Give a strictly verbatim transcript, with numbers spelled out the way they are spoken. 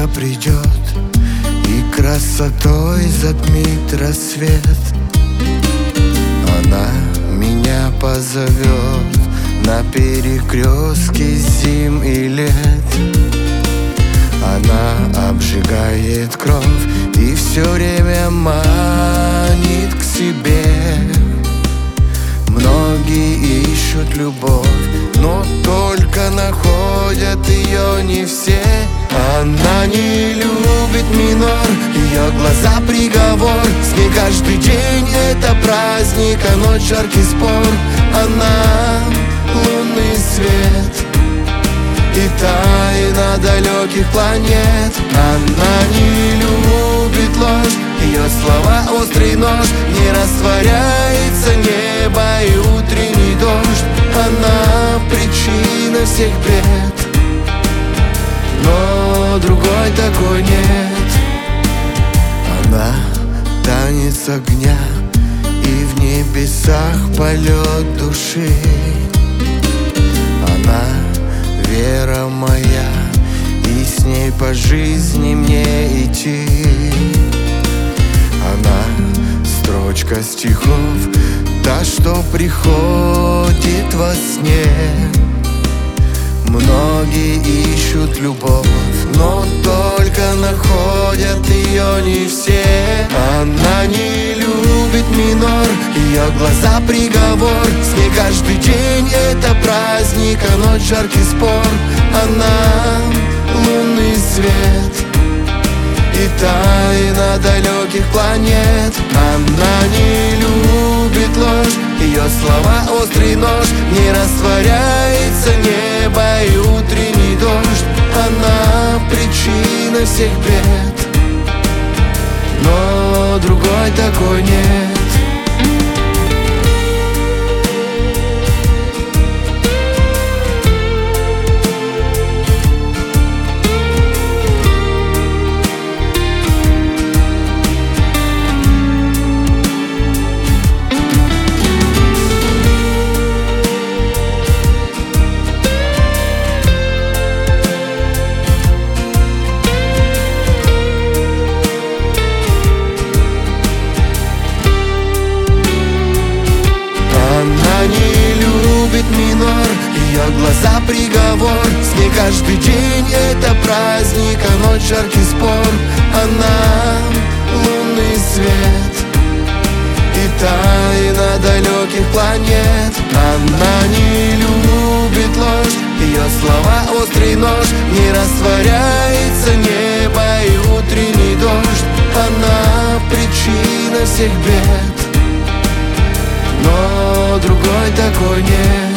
ночка придет и красотой затмит рассвет. Она меня позовет на перекрестке зим и лет. Она обжигает кровь и все время манит к себе. Многие ищут любовь, но только находят ее не все. Она не любит минор, ее глаза приговор. С ней каждый день это праздник, а ночь жаркий спор. Она лунный свет и тайна далеких планет. Она не любит ложь, ее слова острый нож. Не растворяется небо и утренний дождь. Она причина всех бед, но другой такой нет. Она танец огня и в небесах полет души. Она вера моя, и с ней по жизни мне идти. Она строчка стихов, та, что приходит во сне. Многие ищут любовь, но только находят ее не все. Она не любит минор, ее глаза приговор. С ней каждый день это праздник, а ночь жаркий спор. Она лунный свет и тайна далеких планет. Она не любит ложь, ее слова острый нож. Не растворяется небо и утренний дождь. Она причина всех бед, но другой такой нет. Она не любит минор, ее глаза приговор. С ней каждый день это праздник, а ночь жаркий спор. Она лунный свет и тайна далеких планет. Она не любит ложь, ее слова острый нож. Не растворяется небо и утренний дождь. Она причина всех бед, но другой такой нет.